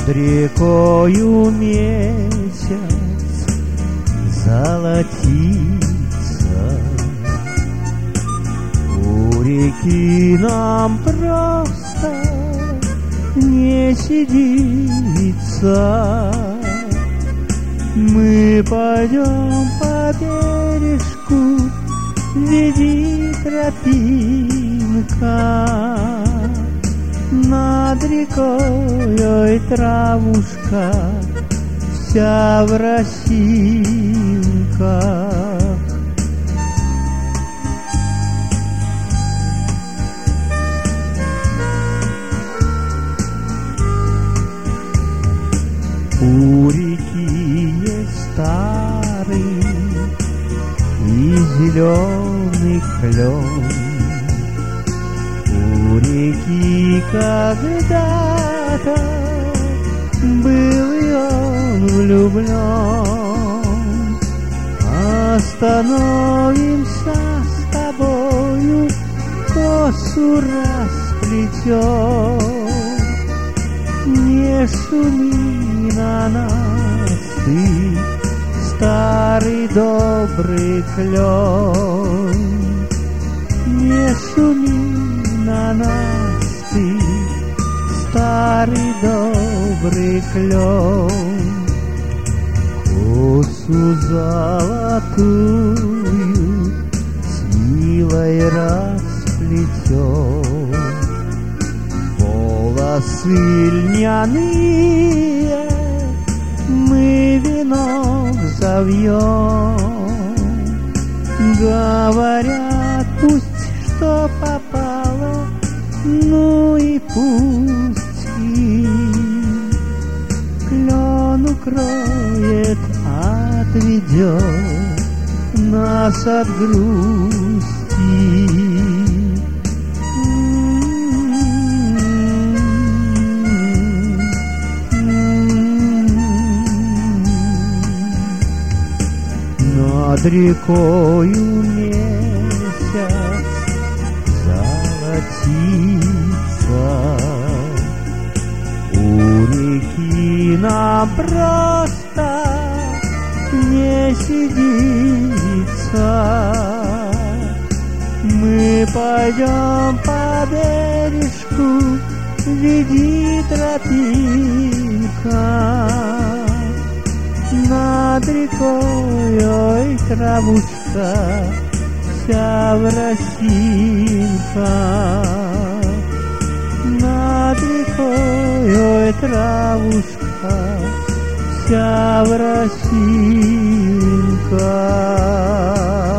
рекою месяц золотится. У реки нам просто не сидится. Мы пойдем по бережку, веди тропинка. Над рекой, ой, травушка, вся в росинках. У реки есть старый и зеленый клен. У реки когда-то был и он влюблен. Остановимся с тобою, косу расплетем. Не шуми на нас ты, старый добрый клен. Не шуми на нас ты, старый добрый клен. Косу золотую с милой расплетем. Волосы льняные мы венок завьем. Говорят, пусть что попало, ну и пусть им. Клен укроет, отведет нас от грусти. Над рекою месяц золотится. У реки нам просто не сидится. Мы пойдем по бережку, веди тропинка. Над рекой, ой, травушка, вся в росинках. Над рекой, ой, травушка, вся в росинках.